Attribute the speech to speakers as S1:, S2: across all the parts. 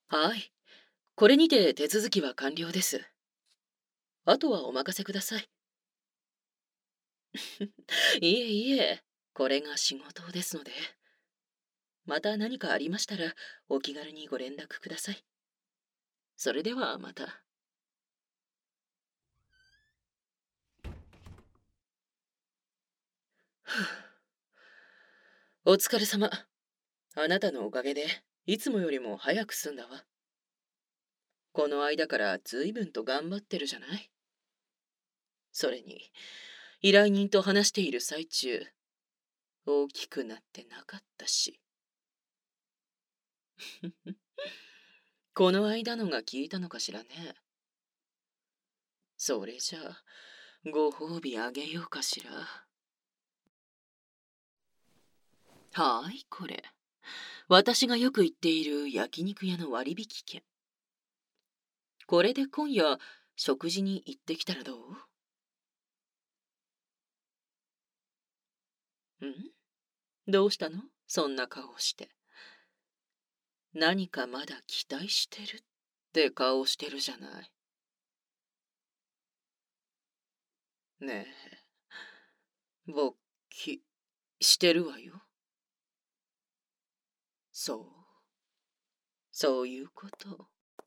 S1: はい。これにて手続きは完了です。あとはお任せください。いえいえ、これが仕事ですので。また何かありましたら、お気軽にご連絡ください。それではまた。お疲れ様。あなたのおかげで、いつもよりも早く済んだわ。この間から随分と頑張ってるじゃない。それに、依頼人と話している最中、大きくなってなかったし。この間のが効いたのかしらね。それじゃあ、ご褒美あげようかしら。はい、これ。私がよく行っている焼肉屋の割引券。これで今夜、食事に行ってきたらどうんどうしたのそんな顔して。何かまだ期待してるって顔してるじゃない。ねえ、勃起してるわよ。そう、そういうこと。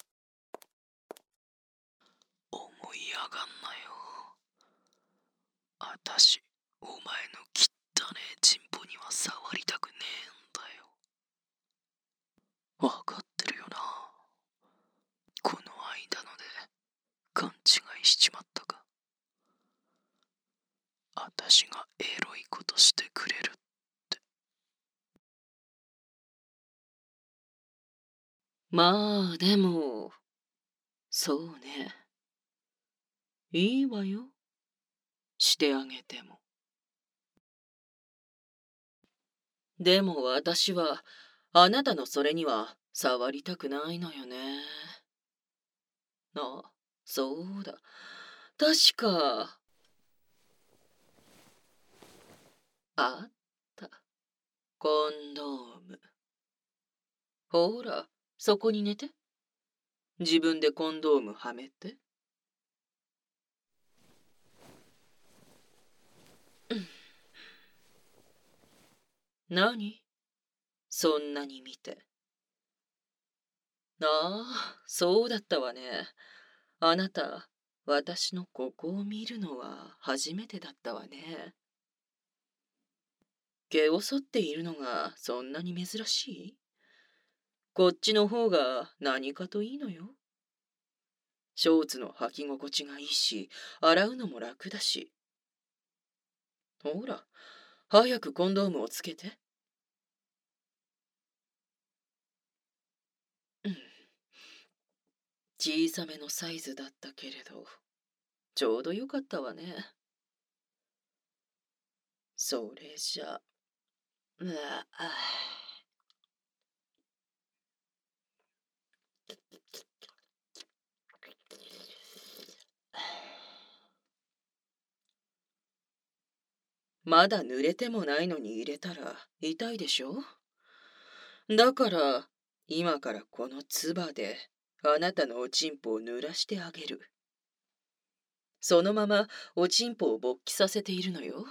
S1: 思い上がんなよ。あたし、お前の汚ねえチンポには触りたくねえんだよ。わかってるよな。この間ので勘違いしちまったか。あたしがエロいことしてくれるって。まあ、でも、そうね。いいわよ。してあげても。でも私は、あなたのそれには触りたくないのよね。あ、そうだ。確か、あった。コンドーム。ほら、そこに寝て。自分でコンドームはめて。何そんなに見て。ああ、そうだったわね。あなた、私のここを見るのは初めてだったわね。毛を剃っているのがそんなに珍しいこっちの方が何かといいのよ。ショーツの履き心地がいいし、洗うのも楽だし。ほら、早くコンドームをつけて。うん、小さめのサイズだったけれど、ちょうどよかったわね。それじゃ、うわあ、まだ濡れてもないのに入れたら痛いでしょだから、今からこの唾であなたのおちんぽを濡らしてあげる。そのままおちんぽを勃起させているのよ。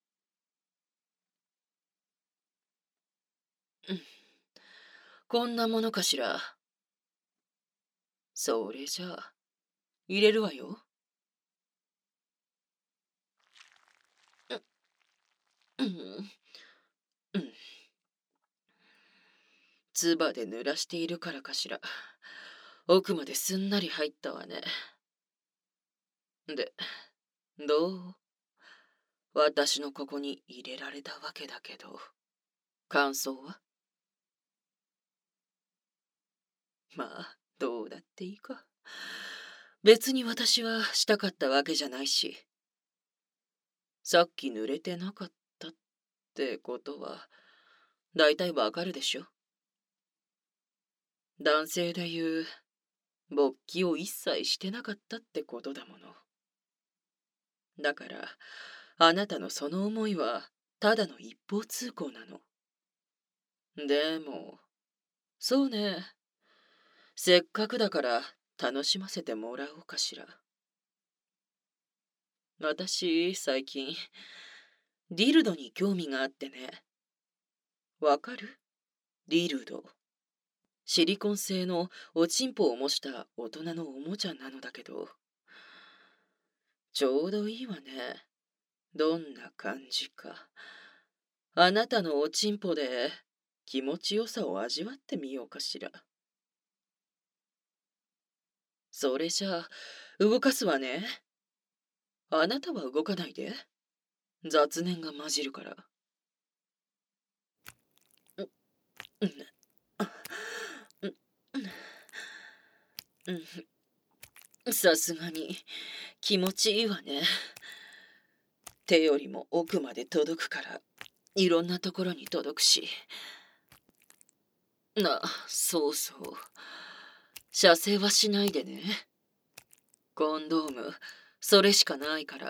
S1: うんこんなものかしら。それじゃあ、入れるわよ。うん、うん。唾で濡らしているからかしら。奥まですんなり入ったわね。で、どう私のここに入れられたわけだけど、感想はまあ、どうだっていいか。別に私はしたかったわけじゃないし、さっき濡れてなかったってことは、だいたいわかるでしょ。男性で言う、勃起を一切してなかったってことだもの。だから、あなたのその思いは、ただの一方通行なの。でも、そうね。 せっかくだから楽しませてもらおうかしら。私、最近、ディルドに興味があってね。わかる？ディルド。シリコン製のおちんぽを模した大人のおもちゃなのだけど、ちょうどいいわね。どんな感じか。あなたのおちんぽで気持ちよさを味わってみようかしら。それじゃあ、動かすわね。あなたは動かないで。雑念が混じるから。うんうんさすがに気持ちいいわね。手よりも奥まで届くから、いろんなところに届くし。そうそう。射精はしないでね。コンドーム、それしかないから。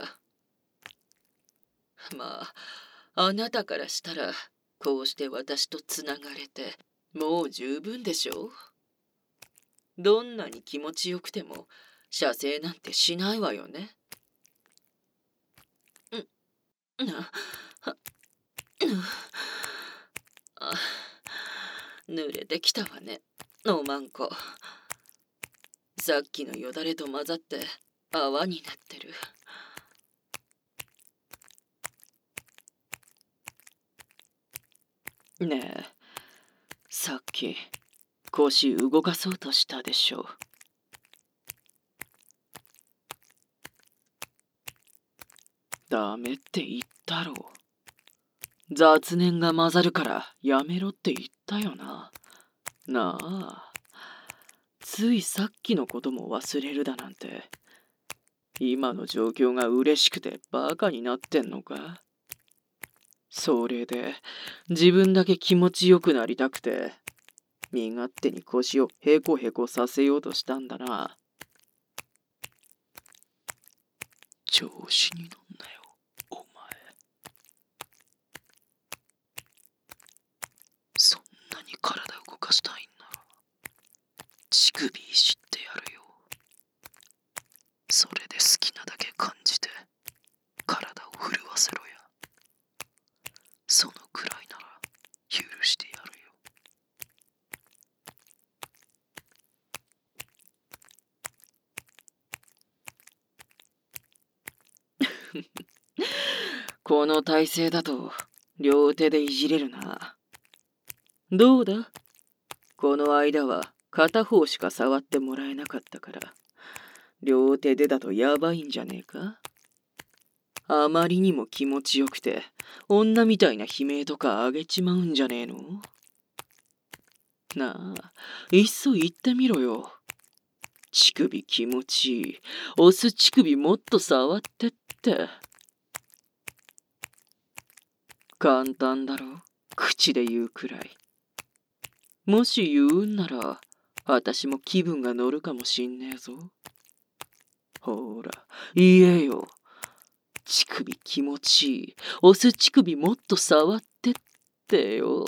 S1: まあ、あなたからしたら、こうして私とつながれて、もう十分でしょう。どんなに気持ちよくても、射精なんてしないわよね。あ、濡れてきたわね、おまんこ。さっきのよだれと混ざって泡になってる。ねえ、さっき腰動かそうとしたでしょ。ダメって言ったろう。雑念が混ざるからやめろって言ったよな。なあ、ついさっきのことも忘れるだなんて。今の状況が嬉しくてバカになってんのか？それで自分だけ気持ちよくなりたくて身勝手に腰をヘコヘコさせようとしたんだな。調子に乗んなよ、お前。そんなに体動かしたいんなら乳首いじってやるよ。それで好きなだけ感じて体を震わせろや。そのくらいなら許してやるよ。この体勢だと両手でいじれるな。どうだ？この間は片方しか触ってもらえなかったから、両手でだとやばいんじゃねえか？あまりにも気持ちよくて、女みたいな悲鳴とかあげちまうんじゃねえの？なあ、いっそ言ってみろよ。乳首気持ちいい。押す乳首もっと触ってって。簡単だろ。口で言うくらい。もし言うんなら、私も気分が乗るかもしんねえぞ。ほら、言えよ。乳首気持ちいい。押す乳首もっと触ってってよ。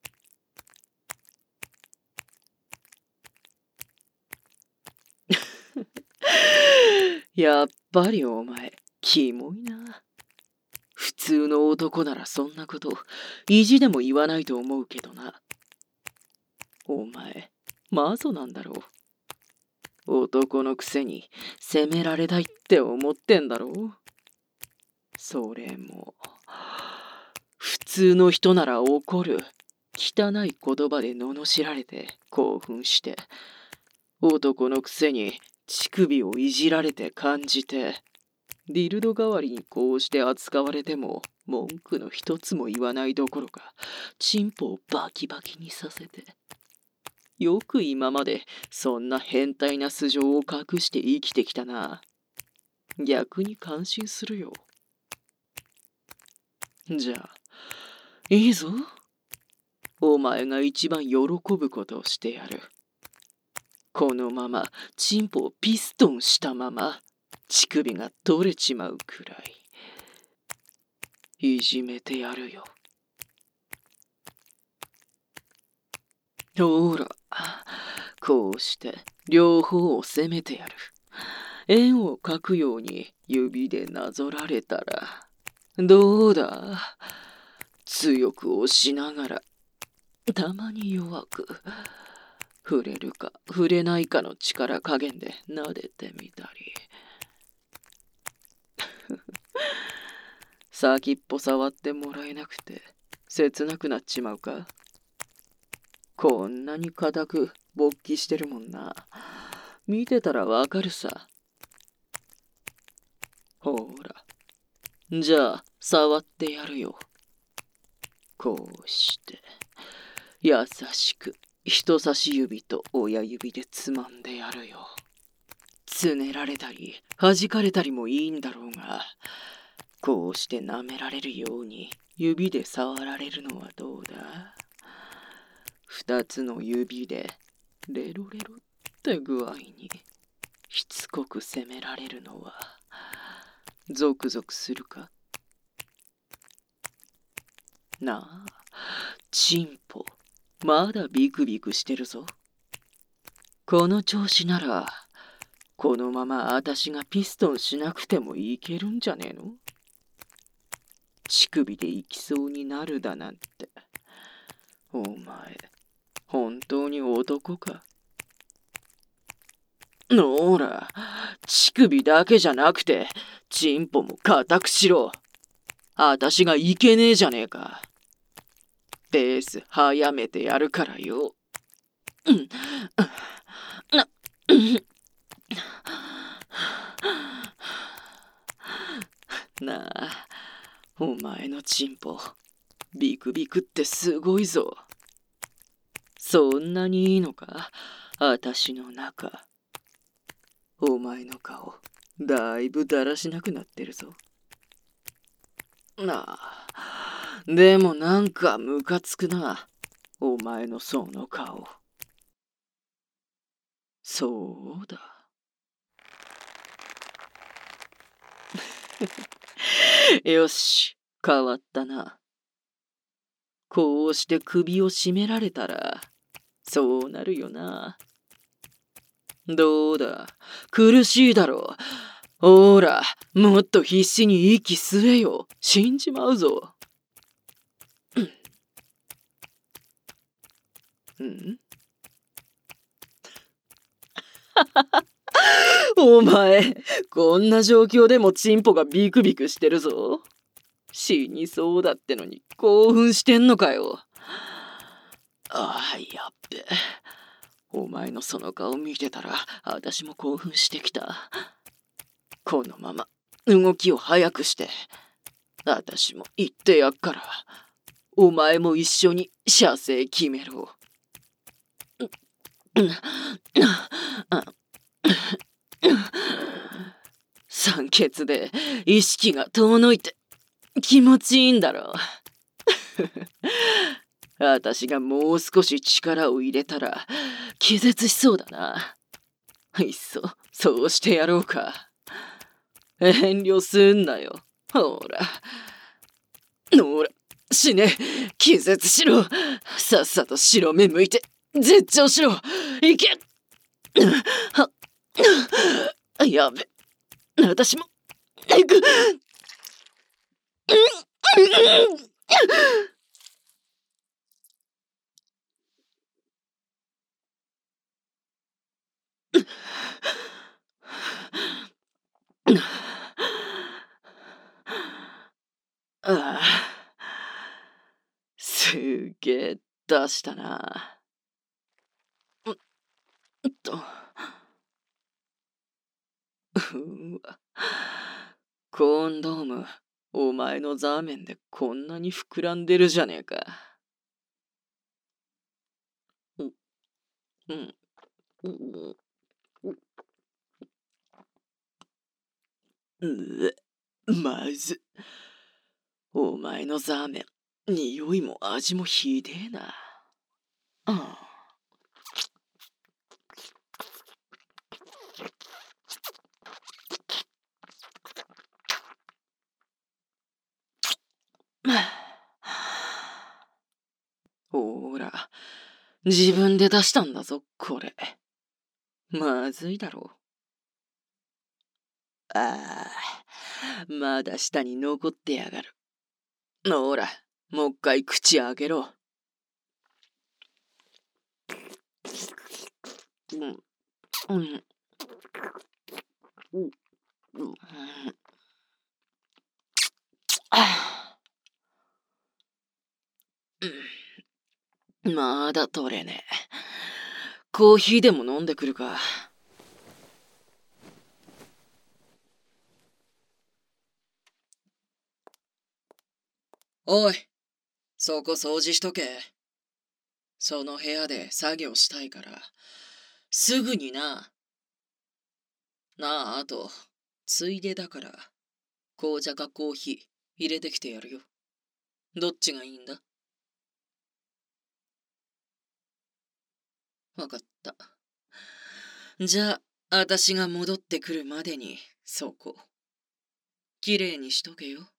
S1: やっぱりお前、キモいな。普通の男ならそんなこと、意地でも言わないと思うけどな。お前、マゾなんだろう。男のくせに責められたいって思ってんだろう。それも、普通の人なら怒る。汚い言葉で罵られて興奮して、男のくせに乳首をいじられて感じて、ディルド代わりにこうして扱われても文句の一つも言わないどころか、チンポをバキバキにさせて。よく今までそんな変態な素性を隠して生きてきたな。逆に感心するよ。じゃあ、いいぞ。お前が一番喜ぶことをしてやる。このままチンポをピストンしたまま乳首が取れちまうくらいいじめてやるよ。ほら、 こうして両方を攻めてやる。円を描くように指でなぞられたら、どうだ？強く押しながら、たまに弱く、触れるか触れないかの力加減で撫でてみたり。先っぽ触ってもらえなくて切なくなっちまうか？こんなに固く勃起してるもんな。見てたらわかるさ。ほら、じゃあ触ってやるよ。こうして優しく人差し指と親指でつまんでやるよ。つねられたり弾かれたりもいいんだろうが、こうして舐められるように指で触られるのはどうだ？二つの指でレロレロって具合にしつこく責められるのはゾクゾクするか？なあ、チンポ、まだビクビクしてるぞ。この調子なら、このままあたしがピストンしなくてもいけるんじゃねえの？乳首で行きそうになるだなんて。お前、本当に男か？ほら、乳首だけじゃなくて、チンポも固くしろ。あたしがいけねえじゃねえか。ペース早めてやるからよ。な、なあ、お前のチンポ、ビクビクってすごいぞ。そんなにいいのか？あたしの中。お前の顔、だいぶだらしなくなってるぞ。なあ、でもなんかムカつくな。お前のその顔。そうだ。よし、変わったな。こうして首を絞められたら、そうなるよな。どうだ、苦しいだろう。ほら、もっと必死に息吸えよ。死んじまうぞ。ん？お前、こんな状況でもチンポがビクビクしてるぞ。死にそうだってのに興奮してんのかよ。ああ、やっべ。お前のその顔見てたら、私も興奮してきた。このまま動きを早くして、私も言ってやっから、お前も一緒に射精決めろ。酸欠で意識が遠のいて気持ちいいんだろう。私がもう少し力を入れたら気絶しそうだな。いっそそうしてやろうか。遠慮すんなよ。ほら。ほら、死ね。気絶しろ。さっさと白目向いて絶頂しろ。いけ。やべ。私も。行く。ああ、すげえ出したな。と、うわ。コンドーム、お前のザーメンでこんなに膨らんでるじゃねえか。うん、うん、うん、まず。お前のザーメン、匂いも味もひでえな。ああ、ほら、自分で出したんだぞ、これ。 まずいだろう。ああ、まだ下に残ってやがる。ほら、もう一回口開けろ。うん、うん、うん、うん。あまだ取れねえ。コーヒーでも飲んでくるか。おい、そこ掃除しとけ。その部屋で作業したいから。すぐにな。なあ、あと、ついでだから、紅茶かコーヒー入れてきてやるよ。どっちがいいんだ？わかった。じゃあ、私が戻ってくるまでに、そこ、きれいにしとけよ。